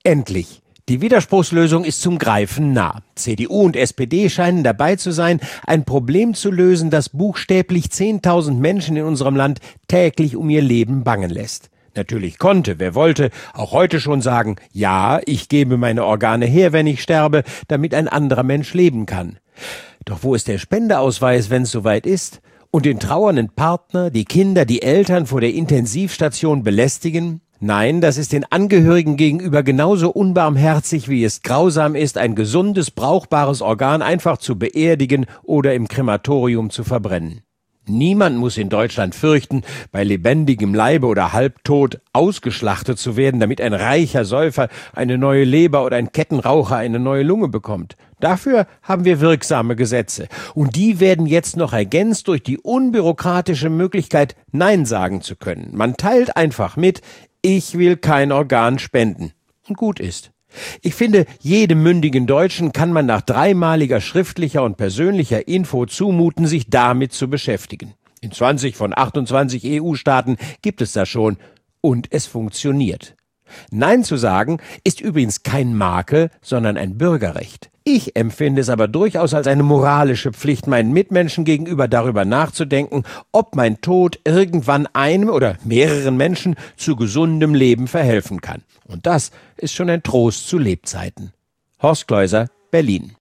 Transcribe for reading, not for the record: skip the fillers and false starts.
Endlich! Die Widerspruchslösung ist zum Greifen nah. CDU und SPD scheinen dabei zu sein, ein Problem zu lösen, das buchstäblich 10.000 Menschen in unserem Land täglich um ihr Leben bangen lässt. Natürlich konnte, wer wollte, auch heute schon sagen, ja, ich gebe meine Organe her, wenn ich sterbe, damit ein anderer Mensch leben kann. Doch wo ist der Spendeausweis, wenn es soweit ist? Und den trauernden Partner, die Kinder, die Eltern vor der Intensivstation belästigen? Nein, das ist den Angehörigen gegenüber genauso unbarmherzig, wie es grausam ist, ein gesundes, brauchbares Organ einfach zu beerdigen oder im Krematorium zu verbrennen. Niemand muss in Deutschland fürchten, bei lebendigem Leibe oder halbtot ausgeschlachtet zu werden, damit ein reicher Säufer eine neue Leber oder ein Kettenraucher eine neue Lunge bekommt. Dafür haben wir wirksame Gesetze. Und die werden jetzt noch ergänzt durch die unbürokratische Möglichkeit, Nein sagen zu können. Man teilt einfach mit, ich will kein Organ spenden. Und gut ist. Ich finde, jedem mündigen Deutschen kann man nach dreimaliger schriftlicher und persönlicher Info zumuten, sich damit zu beschäftigen. In 20 von 28 EU-Staaten gibt es das schon. Und es funktioniert. Nein zu sagen ist übrigens kein Makel, sondern ein Bürgerrecht. Ich empfinde es aber durchaus als eine moralische Pflicht, meinen Mitmenschen gegenüber darüber nachzudenken, ob mein Tod irgendwann einem oder mehreren Menschen zu gesundem Leben verhelfen kann. Und das ist schon ein Trost zu Lebzeiten. Horst Kleuser, Berlin.